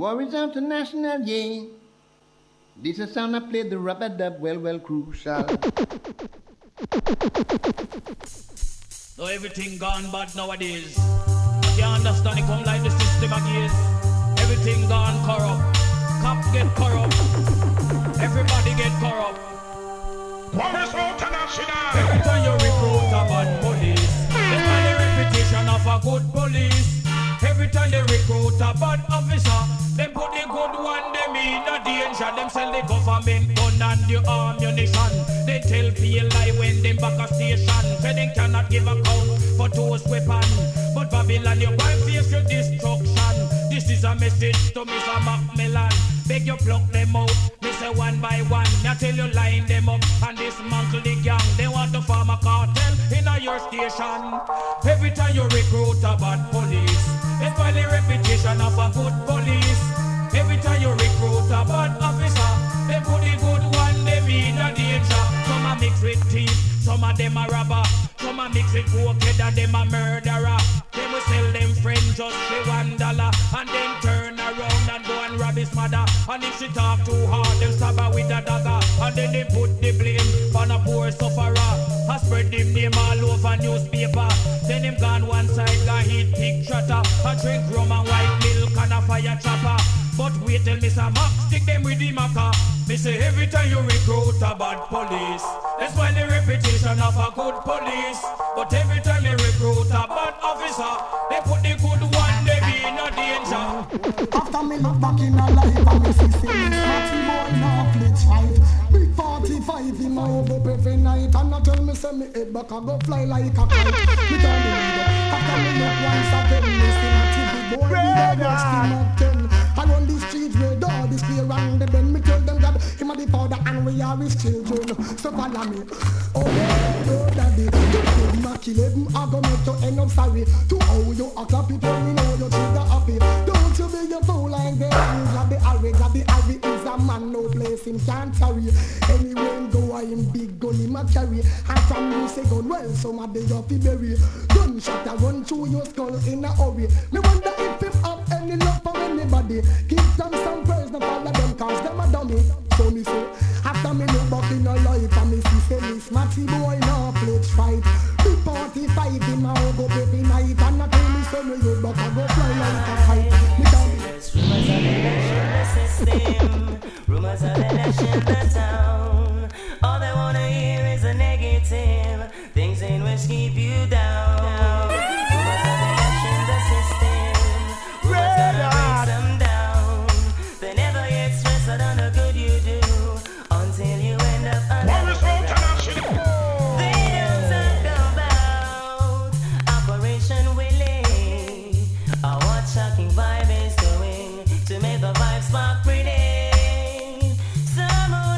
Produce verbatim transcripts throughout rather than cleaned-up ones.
Warriors International, yeah. This is sound I played the rubber dub well, well crucial. So everything gone bad nowadays. You understand it come like the system again. Everything gone corrupt. Cops get corrupt. Everybody get corrupt. Warriors International. Every time you recruit a bad police, they find the reputation of a good police. Every time they recruit a bad officer, they put the good one, them in a danger. Them sell the government gun and the ammunition. They tell people lie when them back a station. Say they cannot give account for those weapons. But Babylon, you going face your destruction. This is a message to Mister Macmillan. Beg you pluck them out, me say one by one. I tell you line them up and dismantle the gang. They want to form a cartel in a your station. Every time you recruit a bad police, it's by the reputation of a good police. Every time you recruit a bad officer, they put the good one, them in a danger. Some are mixed with thief, some of them are robber. Some are mixed with cokehead and them a murderer. They will sell them friends just for one dollar and then turn around and go and rob his mother. And if she talk too hard, they'll stab her with a dagger. And then they put the blame on a poor sufferer. I spread him name all over newspaper. Then him gone one side, got hit pig trotter. I drink rum and white milk and a fire chopper. But wait till Mister Mac stick them with the maca. Me say every time you recruit a bad police, that's why the reputation of a good police. But every time you recruit a bad officer, they put the good one, they be in a danger. After me look back in a life and me see say Matty boy now glitch fight. Big forty-five in my over every night. And I tell me say me head back I go fly like a kite. Me tell me after me look once again, me see Matty big boy me a watch him at ten. I run the streets with all this fear around the bend. Me tell them that him a the father and we are his children. So follow me. Oh yeah, oh daddy. You could not kill him, I go make you end up sorry. To how you act up it when me know you trigger happy. Don't you be a fool like that. You got the Harry, got the Harry is a man, no place him can't carry. Anywhere him go, I him big gun him a carry. And from you say gun well, some a day off the berry. Gunshot a run through your skull in a hurry. Me wonder if him have any love for anybody. Give them some praise, no follow them cause them a dummy. So me say, after me look back in a life and me see say this Matty boy now pledge fight. Big forty-five him a go every night. And I tell me so me look back I go fly like a kite. Me tell Rumors of the nation, the system. Rumors of the nation, the town. All they wanna hear is a negative. Things in which keep you down. Rumors of the nation, the system. Rumors gonna break them down. They never get stressed out on the good you do until you end up under the ground. They don't talk about Operation Willie or what shocking vibe is doing to make the vibe spark pretty. Some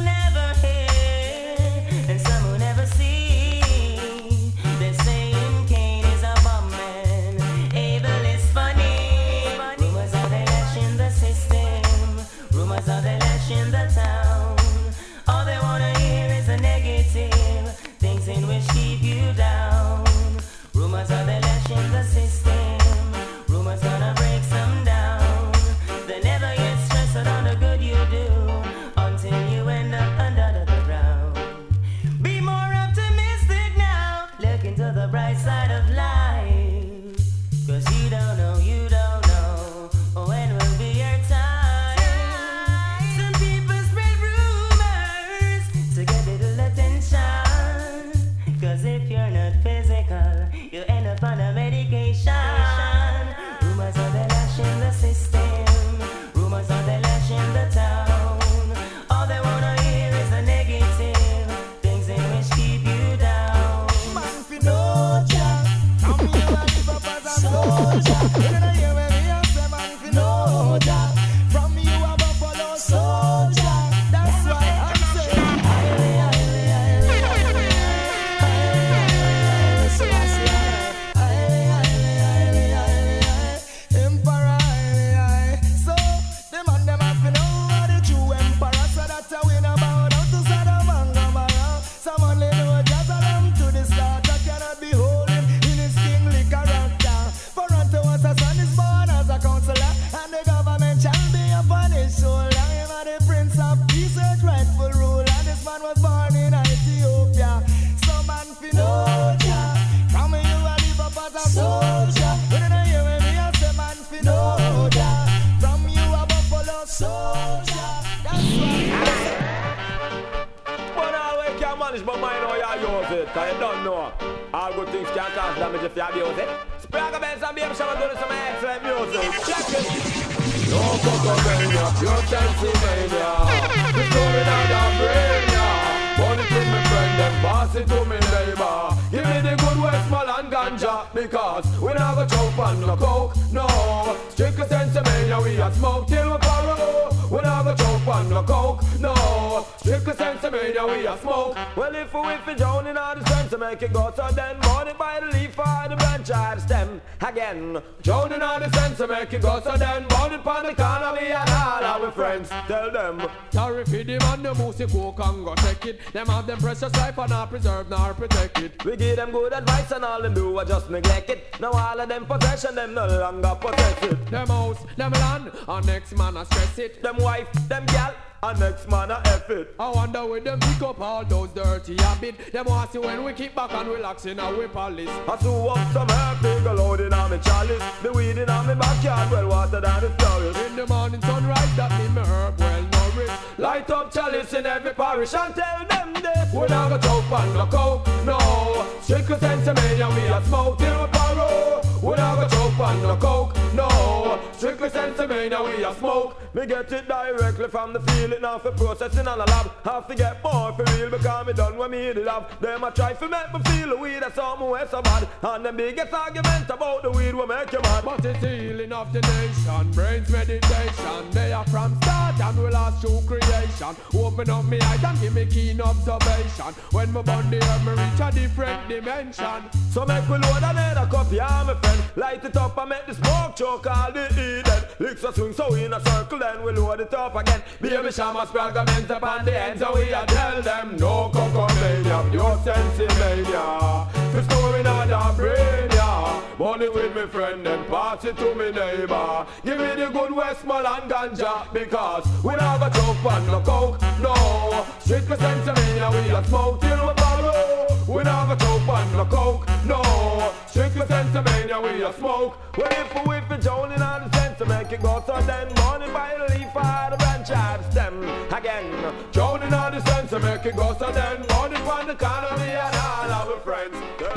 cause you don't know. All good things can cause damage if you abuse it. Sprague Benz and Baby Shower doing some excellent music. Check it. No Cocomania, pure Pennsylvania. The story now that brain, yeah. Burn it with my friend, then pass it to me neighbor. Give me the good Westmoreland ganja, because we never choke on no coke, no. Strictly Pennsylvania, we a smoke till we borrow. We never choke on no coke, no. Strictly Pennsylvania, we a smoke. Well, if we whiff it down in all the sense to make it go, so then burn it by the leaf or the branch or the stem. Again, down in all the sense to make it go, so then burn it on the corner, we and all our friends. Tell them, sorry for them and the music coke and go take it. Them have them precious life and not preserve nor protect it. We give them good advice and all them do is just neglect it. Now all of them possession, them no longer possess it. Them house, them land, and next man a stress it. Them wife, them gal, and next man a F it. I wonder where them pick up all those dirty habits. Them want to see when we kick back and relax in our palace. I sew up some herb, big load in on me chalice. The weed in on me backyard, well watered than the flowers. In the morning sunrise, that mean me herb well nourished. Light up chalice in every parish and tell them this. We not go choke on no coke, no. Strictly Pennsylvania, we a smoke till we borrow. We not go choke on no coke, no. Strictly Pennsylvania, we a smoke. Me get it directly from the field, it now for processing on the lab. Have to get more for real because me done what me did have. Them a try to make me feel the weed that's something way so bad. And them biggest argument about the weed will make you mad. But it's the healing of the nation, brains meditation. They are from start and we last through creation. Open up me eyes and give me keen observation. When me burn the air, me reach a different dimension. So make we load another cup, yeah, my friend. Light it up and make the smoke choke all the Eden. Licks a swing so in a circle, then we load it up again. Baby Shama Sprague Benz up on the end, so we a tell them no Cocomania, pure Pennsylvania. The story not a brain, yeah. Burn it with me friend, then pass it to me neighbor. Give me the good Westmoreland ganja, because we never choke on no coke, no. Strictly Pennsylvania, we a smoke till we borrow. We never choke on no coke, no. Strictly Pennsylvania, we a smoke. Well, if we whip it down in all the sense to make it go, so then burn it by the leaf or the branch or the stem. Again, down in all the sense to make it go, so then burn it from the corner, me and all our friends.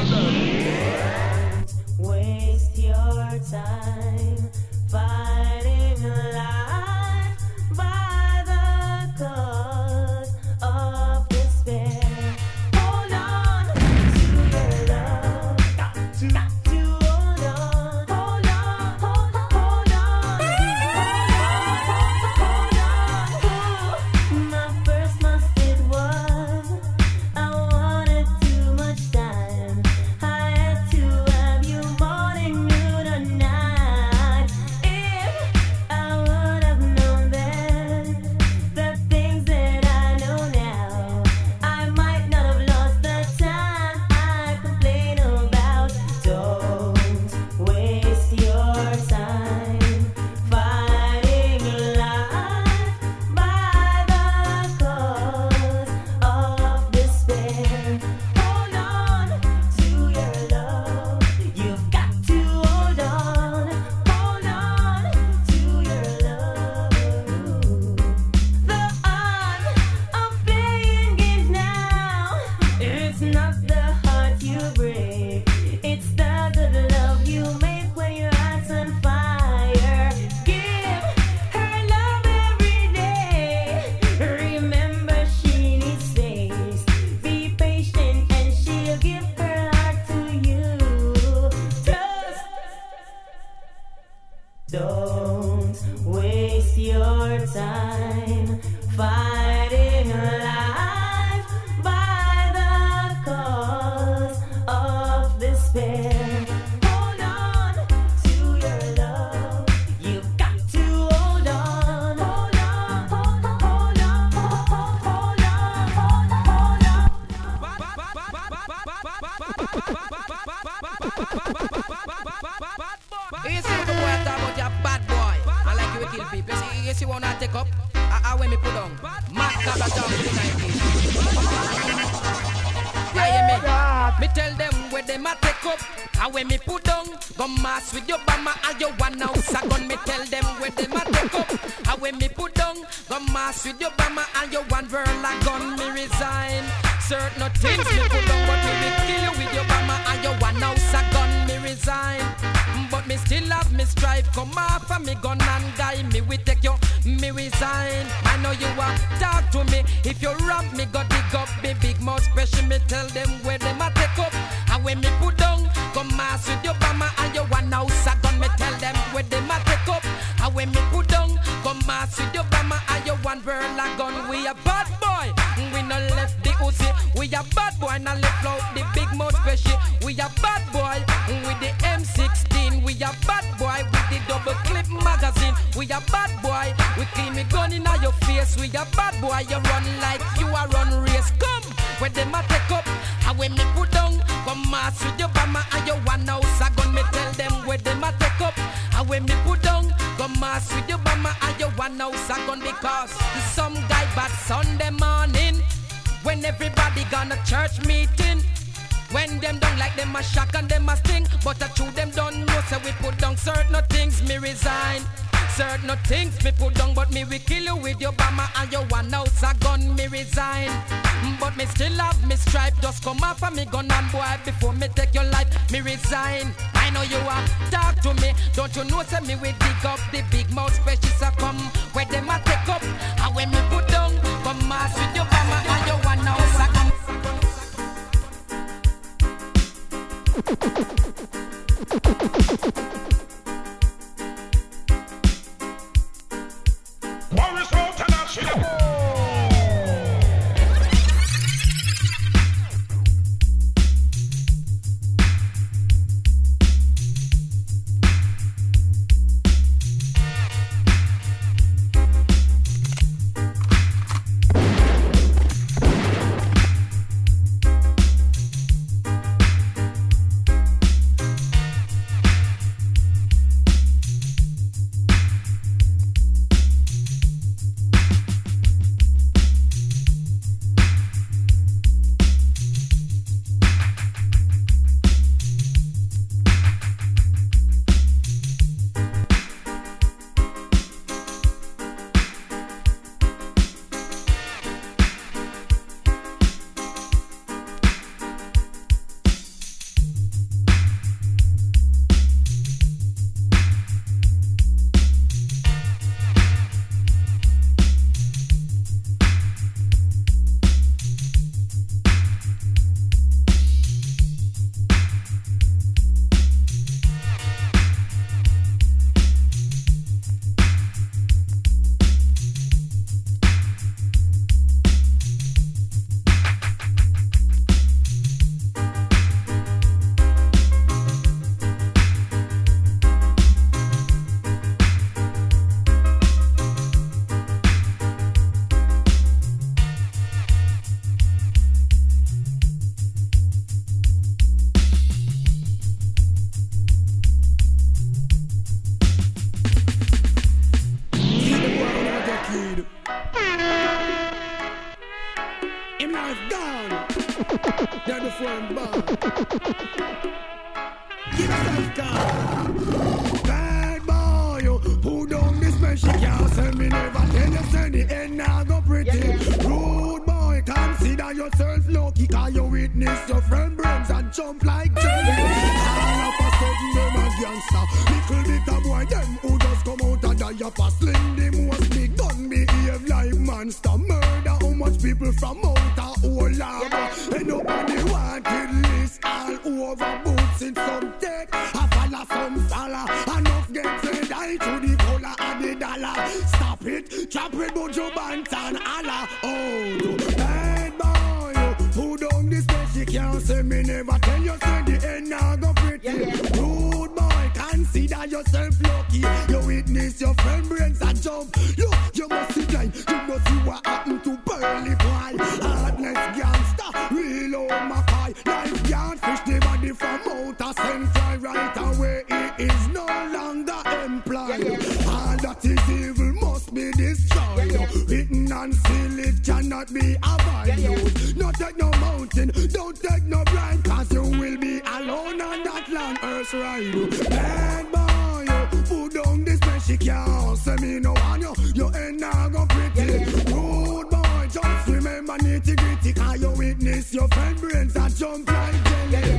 Don't waste your time fighting life by the cause of despair. Hold on to your love. Got to, got to hold on. Hold on, hold, hold on. Hold on, hold on. My first mistake was I wanted too much time. I had to have you morning, noon, or night. If I would have known then the things that I know now, I might not have lost the time I complain about. Don't waste your time fighting life by the cause of despair. Hold on to your love. You've got to hold on. Hold on to your love. The art of playing games now. It's not the heart you break. It's the good love you make when your heart's on fire. Give her love every day. Remember she needs space. Be patient and she'll give her heart to you. Just don't waste your time fighting life by the cause of despair. Hold on to your love. You've got to hold on. Hold on, hold on, hold on, hold on, hold on, hold on. You see the boy talk about your bad boy. I like you will kill people. You see, you see what I take up? I, I when me put on. Mad Cabra Town in the nineties. Yeah, you me. Me tell them where them a take up. I when me put on. Go mass with your bama and your one ounce a gun. Me tell them where them a take up. I when me put on. Go mass with your bama and your one verla gun. Me resign. Certain things me put down, but me will kill you with your mama and your one house a gun. Me resign, but me still have me strive. Come off of me gun and guy me we take you. Me resign. I know you are talk to me. If you rob me, go dig up me big mouth special. Me tell them where them a take up. And when me put down, come mass with your mama and your one house a gun. Me tell them where them a take up. And when me put down, come mass with your mama and your one burn a gun. We a bad boy. We no left the Uzi. We a bad boy. Now left out the big mouth special. We a bad boy with the M sixteen. We a bad boy with the double clip magazine. We a bad boy. We clean me gun in your face. We a bad boy. You run like you a run race. Come where them a take up. And when me put down, come mass with your mama and your one house a gun. Me tell them where them a take up. And when me put down, come mass with your mama and your one house a gun. Because some guy bad Sunday morning when everybody gonna church meeting. When them don't like them a shock and them a sting. But I true them don't know, so we put down certain things, me resign. Certain things me put down, but me we kill you with your bama and your one house a gun, me resign. But me still have me stripe, just come off of me gun and boy before me take your life, me resign. I know you are talk to me, don't you know say me we dig up the big mouth specials a come where them a take up. And when me put down, come mass with your bama and your one house a gun. Morris Road International. Say me no want you, you ain't not go pretty. Rude boy, just remember a nitty gritty, can you witness your friend brains that jump like jelly?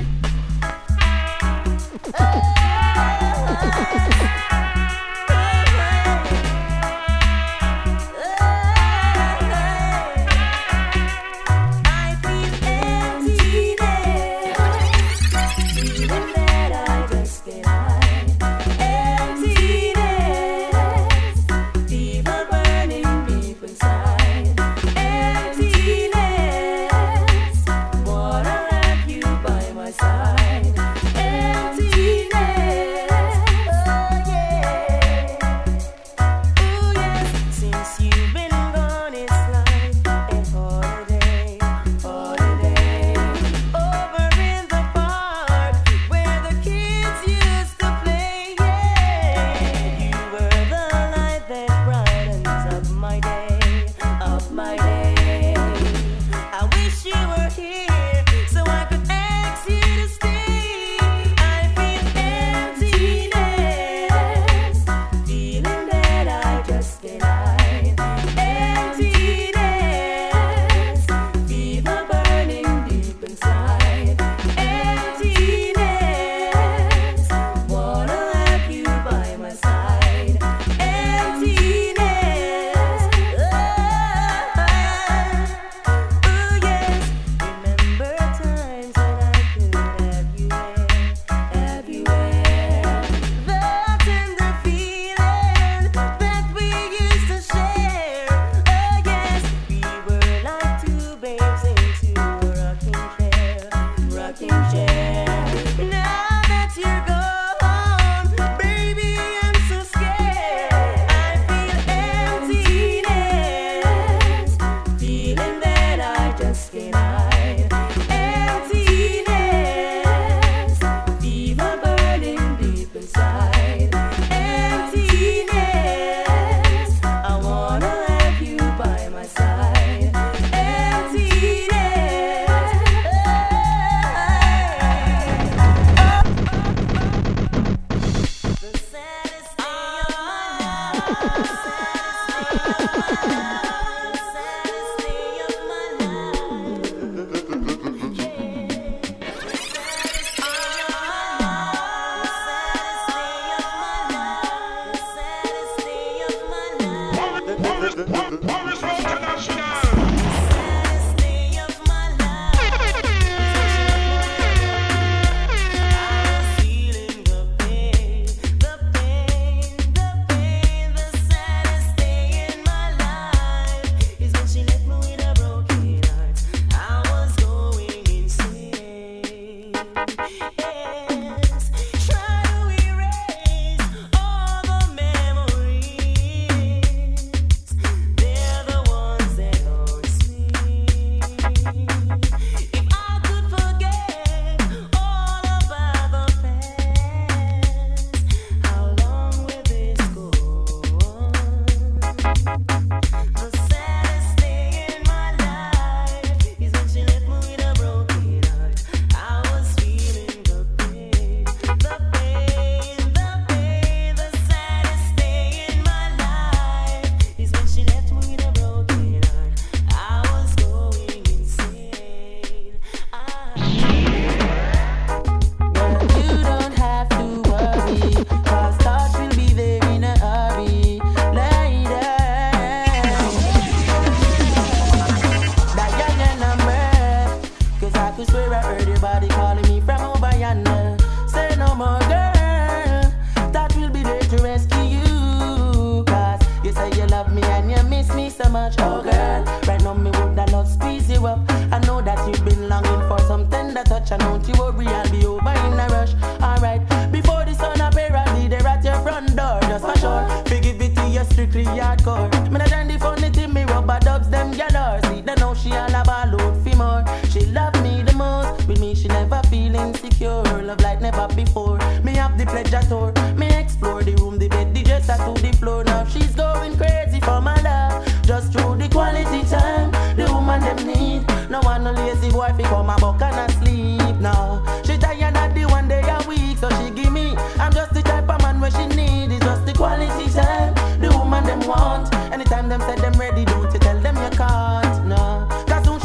Anytime them say them ready, don't you tell them you can't. No, 'cause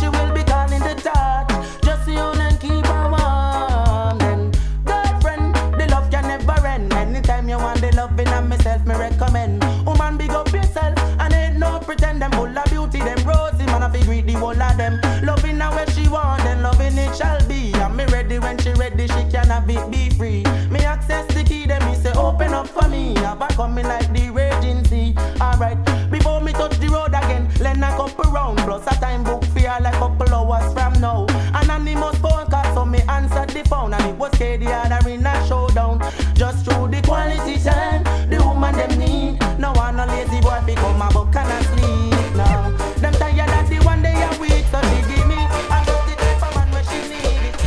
enough for me. Have a coming like the raging sea. Alright, before me touch the road again, lend a couple round. Plus a time book fear like couple hours from now. Anonymous phone call, so me answered the phone. And it was K D other in a showdown. Just through the quality time, the woman them need. No one no lazy boy fi come a book and a sleep now. Them tired of the one day a week, so she give me. I got the type of man where she need it.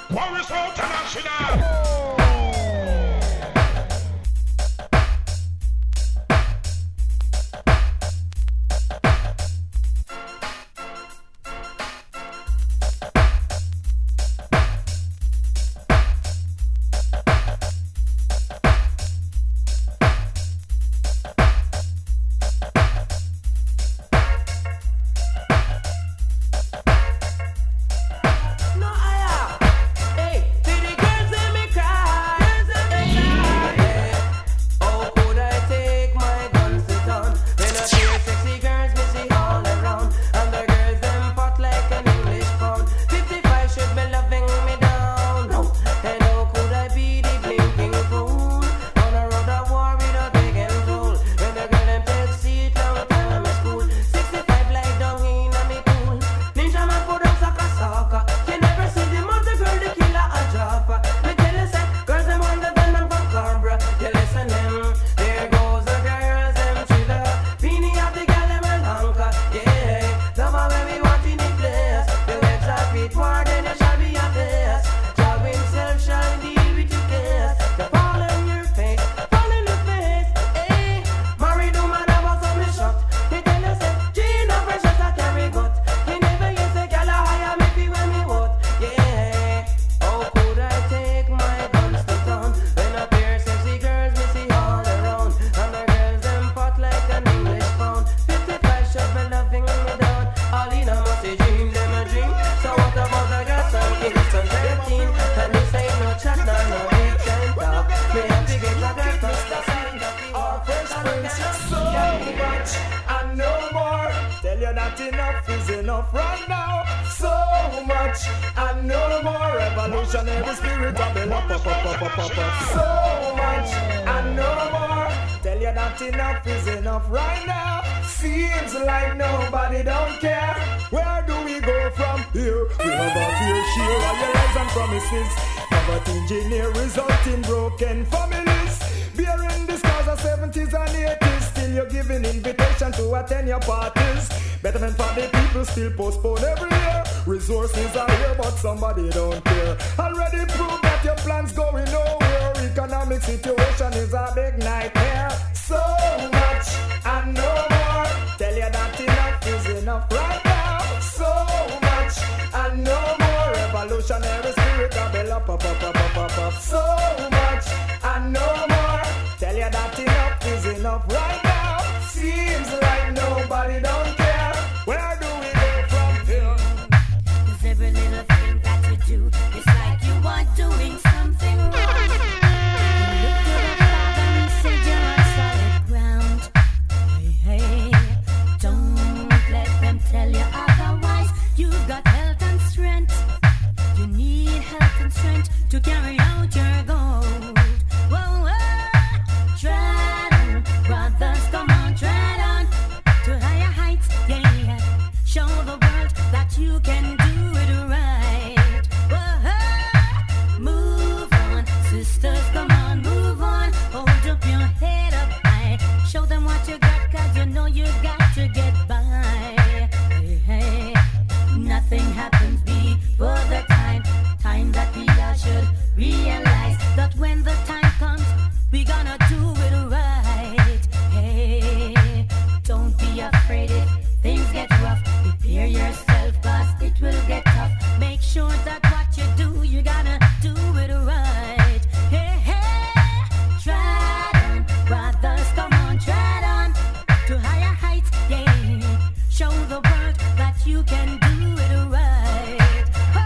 Morris International. Somebody don't care. Already proved that your plan's going nowhere. Economic situation is a big nightmare. So much and no more. Tell you that enough is enough right now. So much and no more. Revolutionary spirit a bell up, up, up, up, up, up, up. So much and no more. Tell you that enough is enough right now. Seems like nobody don't care. Where do we go from here? 'Cause every little thing that you do, it's like you are doing something wrong. You look to the Father and say you're on solid ground. Hey, hey, don't let them tell you otherwise. You've got health and strength. You need health and strength to carry out your goal. Whoa, whoa. Tread on, brothers, come on, tread on to higher heights, yeah. Show the world that you can do it right. Whoa, move on, sisters, come on, move on. Hold up your head up high. Show them what you got, 'cause you know you got to get by. Hey, hey. Nothing happens before the time. Time that we all should realize that when the time comes, we gonna do it right. Hey, don't be afraid if things get rough. Prepare yourself, 'cause it will get tough. Make sure that what you do, you gotta do it right. Hey, hey, tread on, brothers, come on, tread on to higher heights, yeah. Show the world that you can do it right. Oh.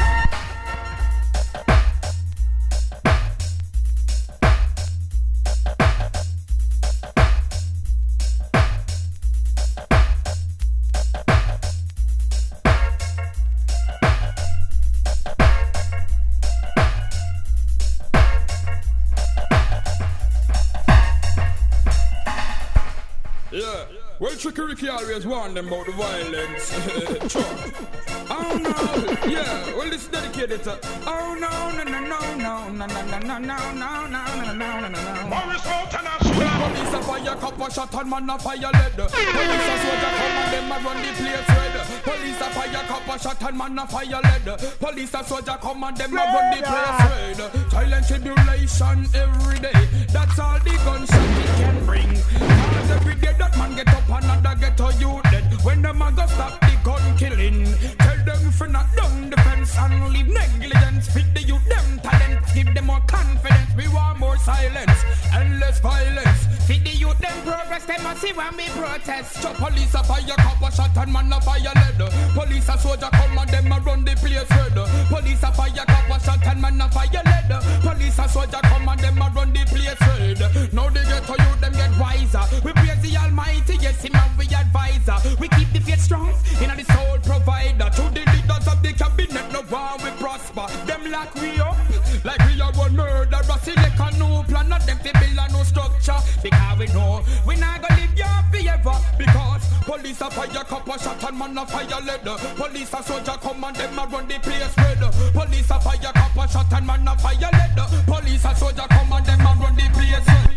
Yeah, well, Tricky Ricky always warned them about the violence. Sure. Oh no, yeah, well, it's dedicated to. Oh no, no, no, no, no, no, no, no, no, no, no, no, no, no, no, no. Morris International. Police a fire, cup a shot and man a fire lead. Police a soldier come and them a run the place red. Police a fire, cup a shot and man a fire lead. Police and soldier come and them a run the place red. Silent tribulation every day. That's all the gunshot we can bring. Cause every day that man get up another get a you dead. When the man go stop the gun killing, tell them for not down the fence and leave negligence. Feed the youth them talent, give them more confidence. We want more silence and less violence. Feed the youth them progress, them must see when we protest. So police a fire, cop a shot and man a fire lead. Police a soldier come and them a run the place red. Police a fire, cop a shot and man a fire lead. Police a soldier come and them a run the place red. Now they get to you, them get wiser. We praise the Almighty, yes, him and we advisor. We keep the faith strong in the soul provider. To the leaders of the cabinet, no one we prosper. Them lock we up like we are one murderer. Select a new plan, not them to build a new structure. Because we know we not gonna live here forever. Because police a fire, cop a shot and man a fire lead. Police a soldier come and them a run the place red. Police a fire, cop a shot and man a fire lead. Police a soldier come and them a run the place red.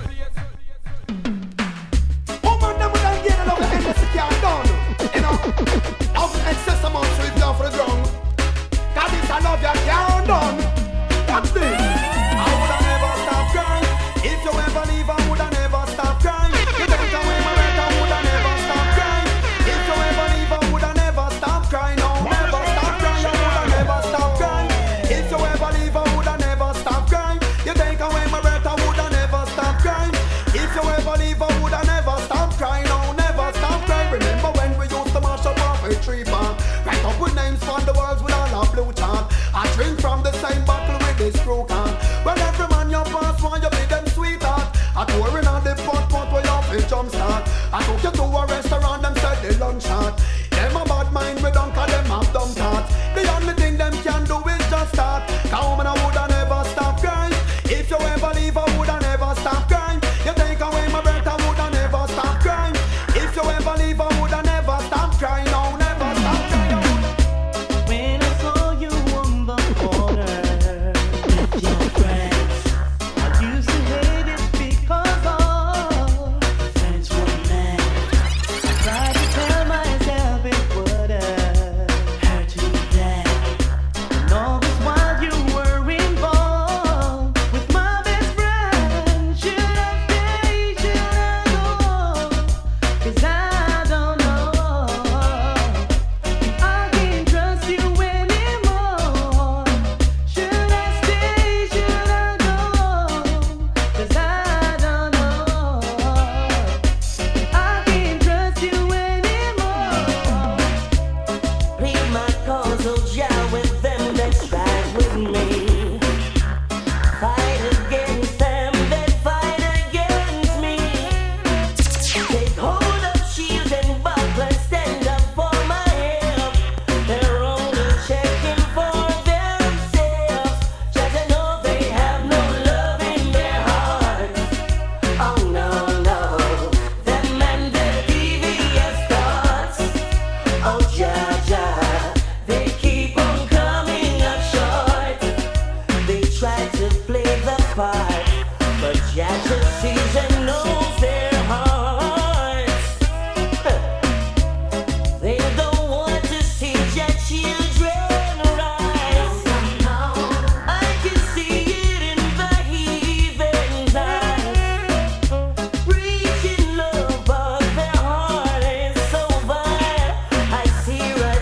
Woman, them would get it over and the can't done. You know, of excess amount sweep down for the ground. Cause it's a love you can't done. Watch this. I woulda never stop crying. If you ever leave, I woulda never stop crying. You take away my rent, I woulda never stop crying. If you ever leave, I woulda never stop crying. No, never stop crying. I woulda never stop crying. If you ever leave, I woulda never stop crying. You take away my rent, I woulda never stop crying. If you ever leave, I woulda never stop crying. No, never stop crying. Remember when we used to mash up off a tree farm? Write up with names on the walls with all our blue chant. I drink from the same bottle with this screw can. Well, every man you pass, want you be them sweetheart. I tour in on the pot pot where you feel jump start. I took you to a restaurant, them said the lunch hot. Them a bad mind, we don't call them have dumb thoughts. The only thing them can do is just start. Come on, I woulda never stop crying. If you ever leave, I woulda never stop crying. You take away my breath, I woulda never stop crying. If you ever leave, I woulda never stop crying. No, never stop crying. When I saw you on the corner with your friends, I used to hate it because all friends were mad. I tried to tell myself it wouldn't hurt you bad. And all this while you were involved with my best friend. Should I stay? Should I go? 'Cause I don't know. I can't trust you anymore. Should I stay? Should I go? 'Cause I don't know. I can't trust you anymore. Plead my cause, oh Jah, with them that strive with me. Fight against them that fight against me. Take hold of shield and buckler, stand up for my help. They're only checking for themselves. Just to know they have no love in their hearts. Oh no, no, them and their devious thoughts. Oh Jah, Jah, they keep on coming up short. They try to play the part, but Jah just sees and knows their hearts. They don't want to see their children rise. I can see it in the heathen's eyes. Preaching love, but their heart is so vile. I see right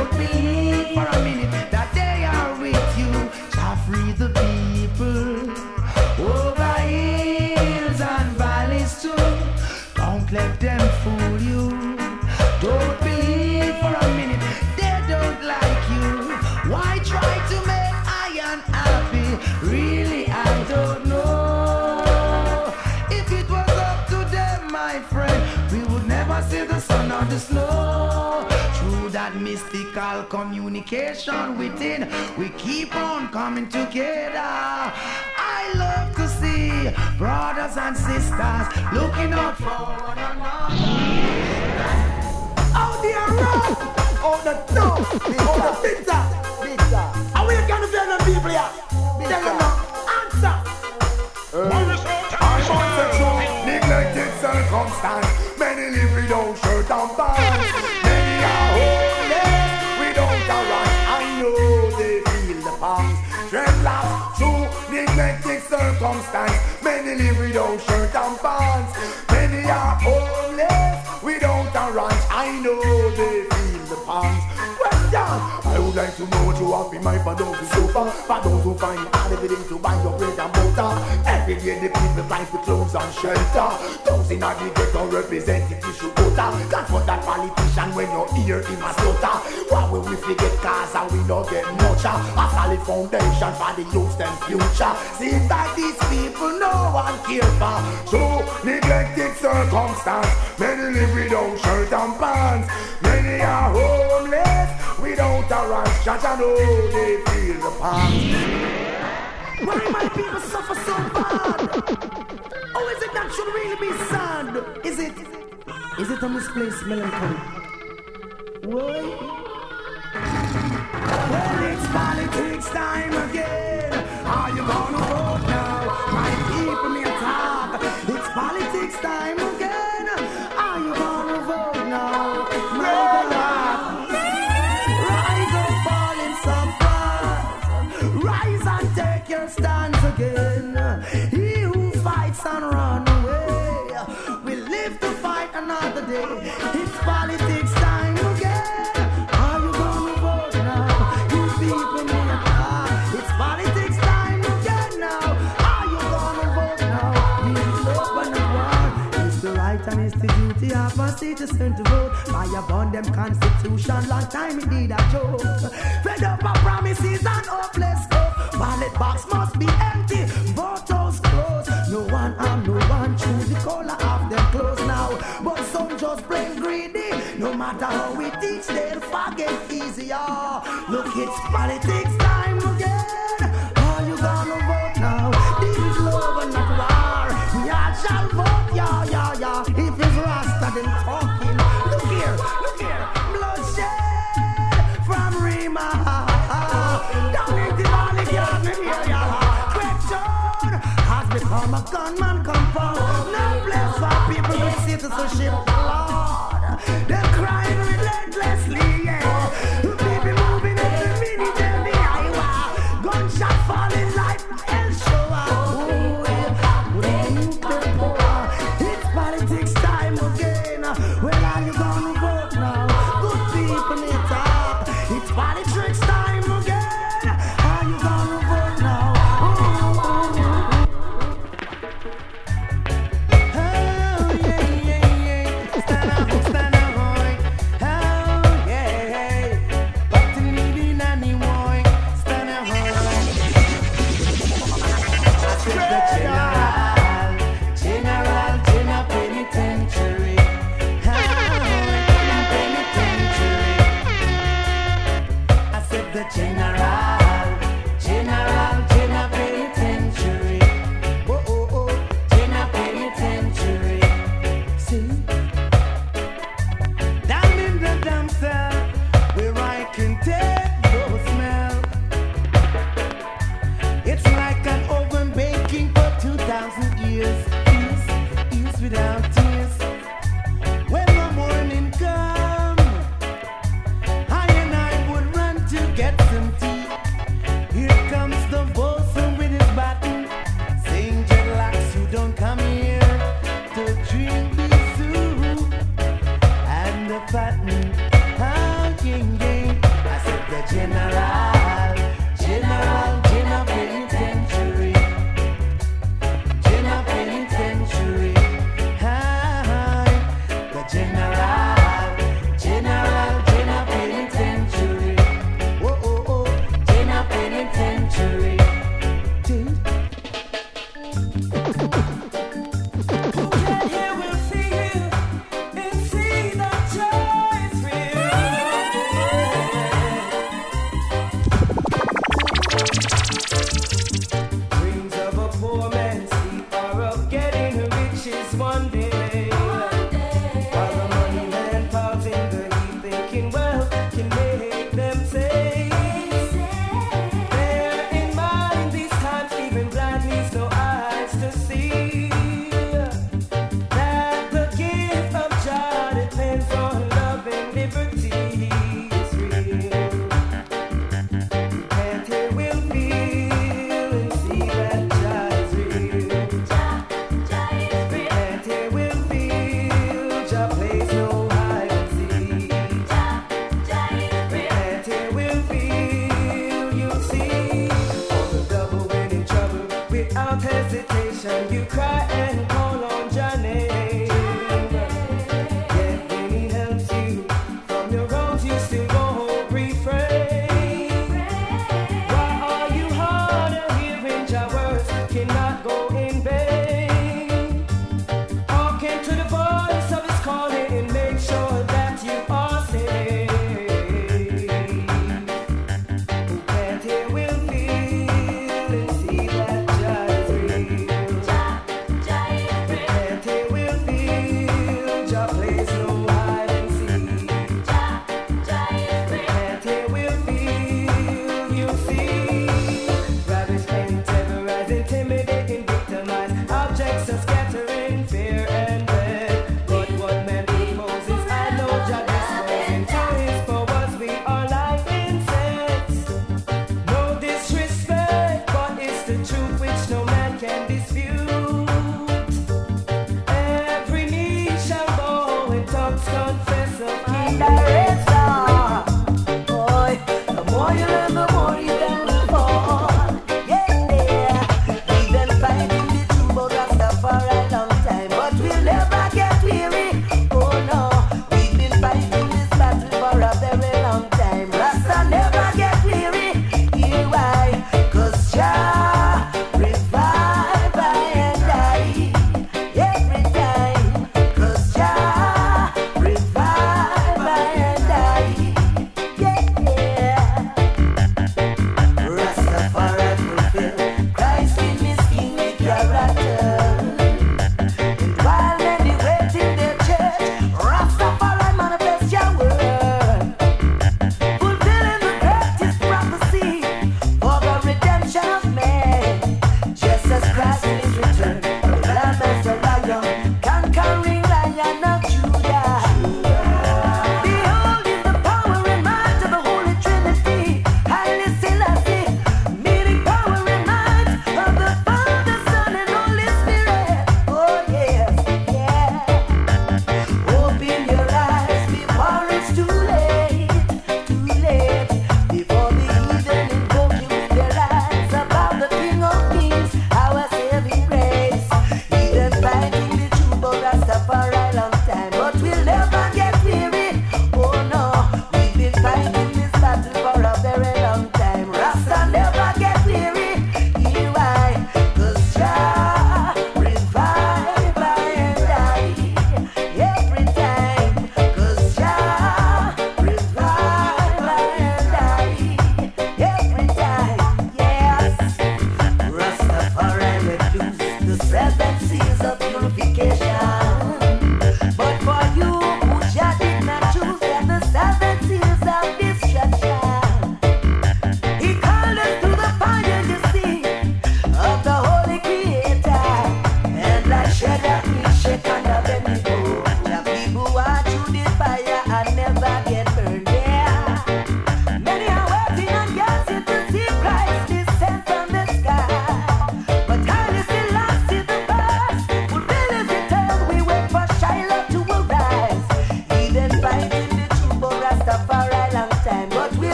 Don't believe for a minute that they are with you. Jah free the people over hills and valleys too. Don't let them fool you. Don't believe for a minute they don't like you. Why try to make I unhappy? Really, I don't know. If it was up to them, my friend, we would never see the sun or the snow. Through that mystical communication within, we keep on coming together. I love to see brothers and sisters looking out for one another. Oh, dear rock! Oh, the top! Oh, the pizza! Pizza! Are we gonna feel the people here? Tell them now, answer! I'm on the show, neglected circumstance. Many live without shirt and pants. Many are homeless without a right. I know they feel the palms. Dreadlocks, true, neglected circumstance. Many live without shirt and pants. Many are homeless without a right. I know they feel the palms. Question, I would like to know what you have in mind for those who suffer, for those who find hard everything to buy your bread and butter. Every day the people buy for clothes and shelter. Those in the ghetto representatives should go down. That's what that politician when you hear him a stutter. Why will we forget cars and we don't get much? A solid foundation for the youth and future. Seems like these people no one care for. So neglected circumstance. Many live without shirt and pants. Many are homeless without a ranch. Just I know they feel the palms. Why my people suffer so bad? Oh, is it that should really be sad? Is it? Is it a misplaced melancholy? Why? Well, it's politics time again. Are you gonna vote now? My people may talk. It's politics time again. Are you gonna vote now? My God. Rise up, falling suffer. Rise and take your stance again. He who fights and run away will live to fight another day. It's politics time again. Are you gonna vote now? You people may talk. It's politics time again now. Are you gonna vote now? It's open and war. It's the right and it's the duty of a citizen to vote. By upon them constitution, long time it need a joke. Fed up of promises and hopeless hope. Ballot box must be empty, vote house closed. No one arm, no one choose the color of them clothes now. But some just plain greedy. No matter how we teach, they'll forget easier. Look, it's politics time again. Are you gonna vote now? This is love and not war. We all shall vote, yeah, yeah, yeah. If it's Rasta, then talking. Look here, look here. Bloodshed from Rima. Down in the valley, yeah, me hear ya. Question has become a gunman compound. No place for people with citizenship, Lord. They're crying relentlessly, yeah. People moving every minute, every hour. Gunshot falling like hell shower. Oh, yeah. It's politics time again. Well, are you gonna vote now? Good people need talk. It's politics time again. Are you gonna vote now? Oh, oh, oh. Oh, yeah, yeah, yeah. Stand up, stand up, boy. Oh, yeah, yeah. Back to the meeting anymore. Stand up, boy. I said the general, general, general penitentiary. Oh, penitentiary. I said the general, general, general penitentiary. Oh, oh, oh, general penitentiary. See, down in the dump cell, where I can take no smell. It's like an oven baking for two thousand years. Years, years without tears. When the morning comes, I and I would run to get some tea. Here comes the bosun with his baton, saying, dreadlocks, you don't come here to drink this soup. And the pattern, how king game, General, General, General Penitentiary, General Penitentiary, hi, the General, General, General Penitentiary, oh, oh, oh, General Penitentiary. Bye.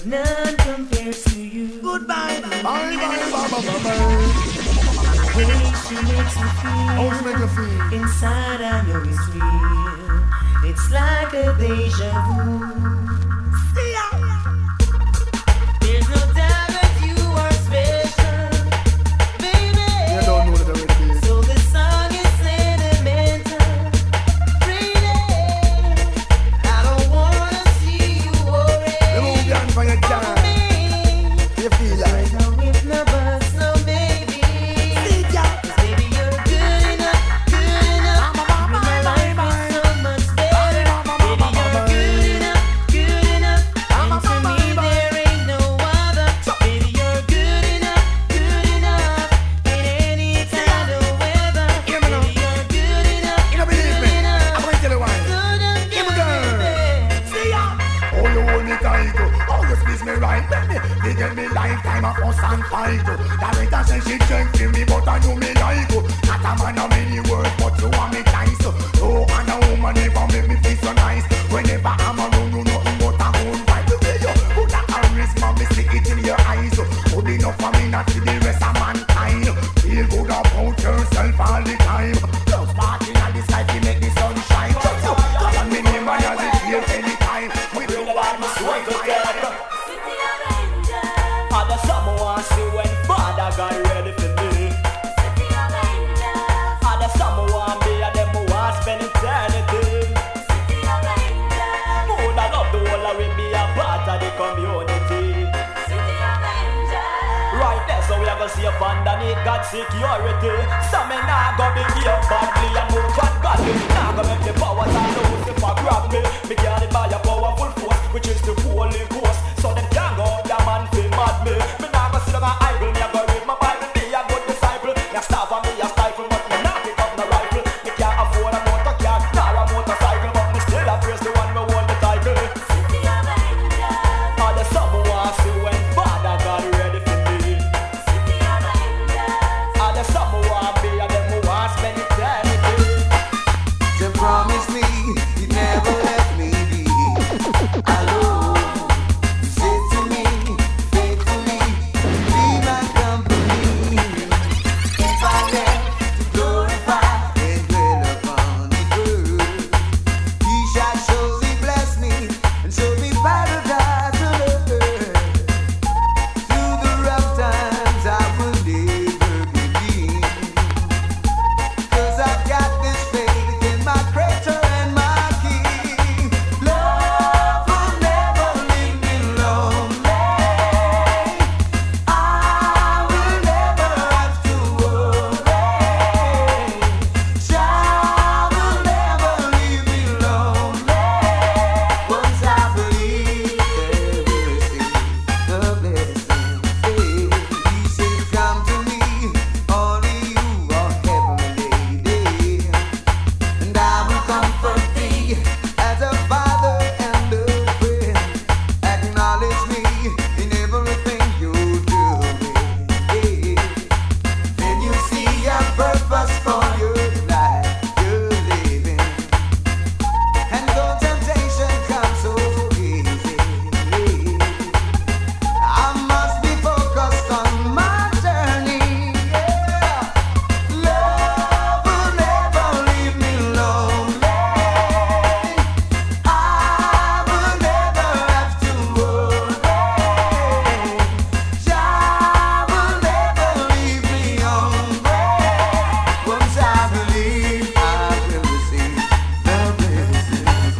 but none compares to you. Goodbye, bye, bye, bye, bye, bye, bye. The way she makes me feel, how she make you feel? Inside I know it's real. It's like a deja vu. See ya. There's no doubt that you are special, baby. You don't know that it is. So the song is sentimental, really. I don't wanna see you worry. Remove your hand from your jaw. You feel like? No if no buts, no baby. See ya. 'Cause baby you're good enough, good enough. My life is so much better. Baby you're good enough, good enough. And to me there ain't no other. Baby you're good enough, good enough. In any kind of weather. Hear me now. Baby you're good enough, You don't believe me? good enough. I'm going to tell you why. Good enough, Hear me, good girl. enough. See ya. Oh, you hold me tight. Oh, you squeeze me right. Baby, they get me lifetime of fuss and fight. Darita says she drink to me, but I know me like. Not a man of many words, but you want me nice. No, and a woman never make me feel so nice. Whenever I'm around, you nothing but a good vibe. The way you put that charisma, me stick it in your eyes. Good enough for me, not to the rest of mankind. Feel good about yourself all the time. Love sparking on this life, you make the sun shine. Just you, call on me name and as it feels anytime. With you, I'm a sweet Father, someone see when Father got ready for me. Father, someone be a them who want spend eternity. Mood I love the whole of we be a part of the community. Right there, so we are gonna see a underneath God's security. So me nah go behave badly and move ungodly. Nah go make the powers and the Lucifer grab me. Me guarded by a powerful force, which is the Holy Ghost. So them can't go up the man feel mad me. Me nah go sit down and idle, me a go read my Bible, be a good disciple. Me a starve and me a stifle, but me nah pick up no rifle. Me can't afford a motor car, nor a motorcycle, but me still a praise the one me hold the title. All the someone see when Father got ready for me. All the someone be a them who want spend eternity. To promise me you never let me be alone. You said to me, faithfully, be my company. If I left to glorify and dwell upon the earth, He shall surely bless me and show me paradise on earth. Through the rough times I will never give in. 'Cause I've got this faith in my Creator and my King. Love will never leave me lonely. I will never have to worry. Child will never leave me lonely. Once I believe there will see the blessing. He said, "Come to me, all you are heavily laden, and I will comfort thee as a father and a friend. Acknowledge me in everything you're doing. Then you see a purpose for your life you're living. And though temptation comes so easy, I must be focused on my journey. Yeah. Love will never leave me lonely. I will never have to worry. Child will never leave me hungry. Once I believe I will receive the blessings.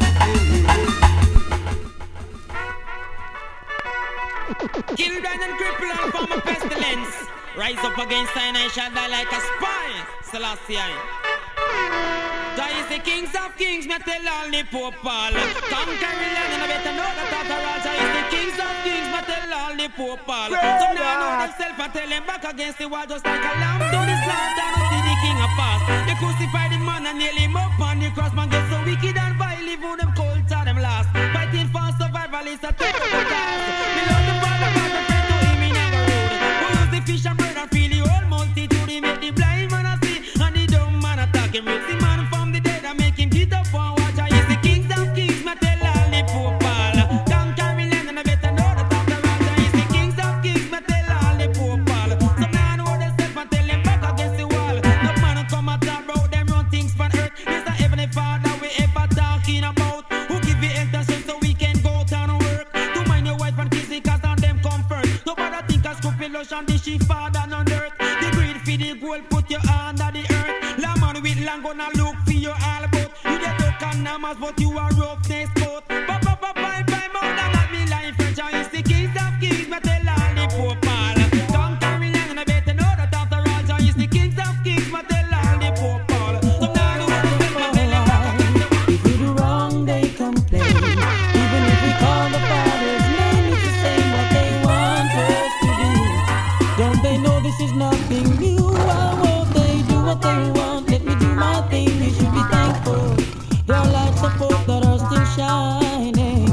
Kill, blind, and cripple and form a pestilence. Rise up against Sinai, I shall die like a spy. Selassie. Jah is the kings of kings, me tell all the poor Paul. Conquering land, and I better know that after all, Jah is the kings of kings, me tell all the poor Paul. Some now know themselves and tell them back against the wall, just like a lamb to the slaughter, no see the king of pass. They crucify the man and nail him up on the cross, man get so wicked and vile, even them cold to them last. Fighting for survival is a terrible task. Me love the Father, but the friend to him in the road. Who use the fish and bread and feed the whole multitude, he make the blind man a see, and the dumb man attack him. Raise the man from the dead and make him get up and watch. He is the kings of kings, me tell all the poor Paul. Conquering land and I better know that after ocean, the she father on earth. The greed for the gold, put your under the earth. La man with long gonna look for your all about. You the duck and namas, but you are roughness coat. Ba ba ba ba ba more than that me life French. I is the kings of kings, but tell all the poor pal. Don't carry long and I better know that after all, I is the kings of kings, but tell all the poor pal. So now the one who my belly back. If we do wrong, they complain. Even if we call the Father's name, it's the same what they want us to do. Don't they know this is nothing new? Why won't they do what they want? Let me do my thing. They should be thankful. There are lights of hope that are still shining,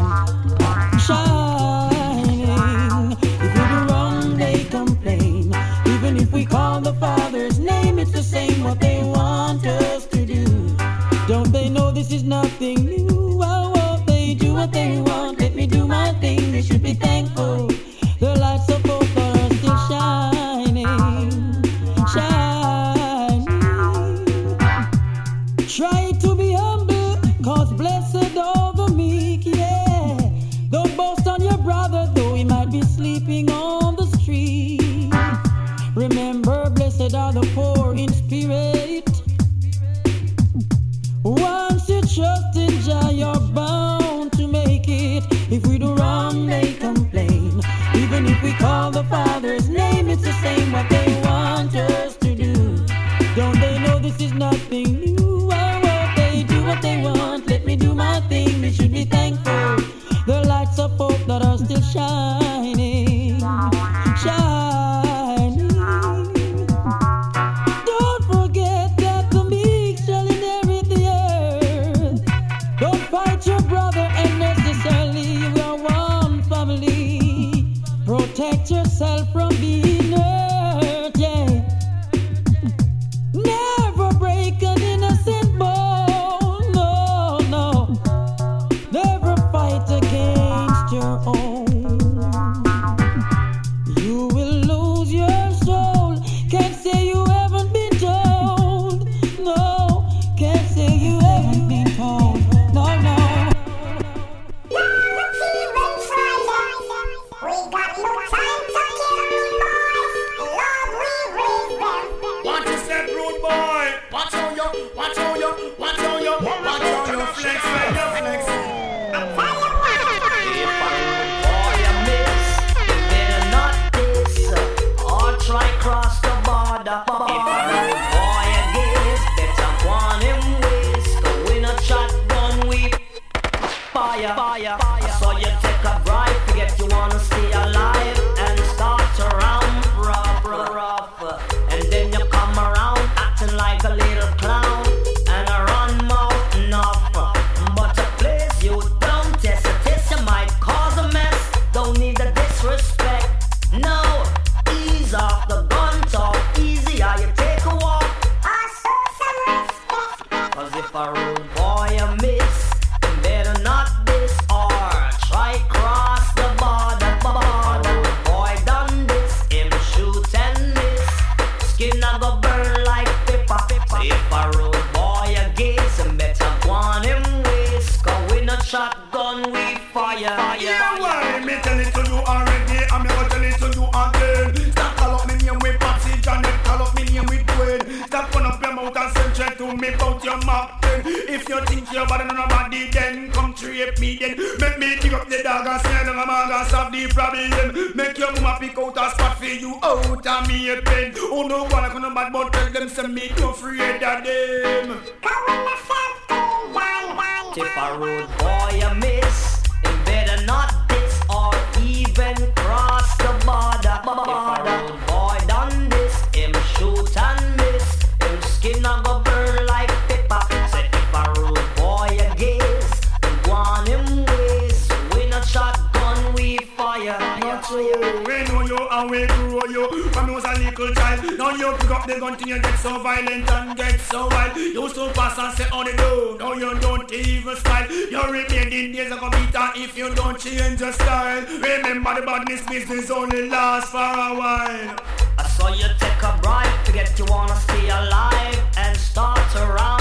shining. If we do wrong, they complain. Even if we call the Father's name, it's the same what they want us to do. Don't they know this is nothing new? Why won't they do what they want? Let me do my thing. They should be thankful. The lights of hope that are still shining, shining. Try to be humble, cause blessed are the meek, yeah. Don't boast on your brother, though he might be sleeping on the street. Remember, blessed are the poor in spirit. Once you trust in Jah, you're bound to make it. If we do wrong, they complain. Even if we call the Father's name, it's the same what they want us to do. Don't they know this is nothing new? Why won't they do what they want? Let me do my thing. We should be thankful. The lights of hope that are still shining, shining. Don't forget that the meek shall inherit the earth. Don't fight your brother unnecessarily. We are one family. Protect yourself from being hurt, yeah. Never break an innocent bone, no, no. Never fight against your own. You will lose your soul. Can't say you haven't been told. No, can't say you haven't been told. No, no. What is that, rude boy? Watch how you, watch how you, watch how you, watch how you flex, when you flex. If a rude boy a miss, then better not this, or try cross the border. If a rude boy a guess, better want him waste. Cause we not shotgun, we fire, fire, fire. So you take a bribe, forget you wanna stay alive, and start to ramp rough, rough, rough. And then you come around acting like a little clown, and I run mouth enough. But a place you don't test, a test you might cause a mess. Don't need the disrespect, no. Ease off the gun talk, easy how you take a walk. Cause if a rude boy a miss, then better not this or try cross the border. border. Rude boy done this, him shoot and miss. Skin a go burn like pepper. If a rude boy a gaze, him better want him waste. Cause we not shotgun, we fire. Yeah, why? Me tell it to you already, I'm gonna tell it to you again. Stop call up me name with Popsy Janet, call up me name with Dwayne. Stop put up your mouth and say try to me about your mouth. If you think you're better than nobody, then come treat me then. Make me dig up the dog and say no man and solve the problem. Make your mama pick out a spot for you out of me a pen. Oh no, wanna come no bad but tell them say me too afraid of them. If a rude boy a miss, him better not this or even cross the border. If a rude boy done this, him shoot and miss. Him skin a go burn like pepper. Say if a rude boy a gaze, him want him waste. We not shotgun, we fire. Not so, we know you and we grow you. From you was a little child, now you pick up the gun till you get so violent and get so wild. You used to pass and say on the door, now you don't even smile. Your remaining days are gonna be done if you don't change your style. Remember the badness business only lasts for a while. I saw you take a bribe, forget you wanna stay alive and start to run.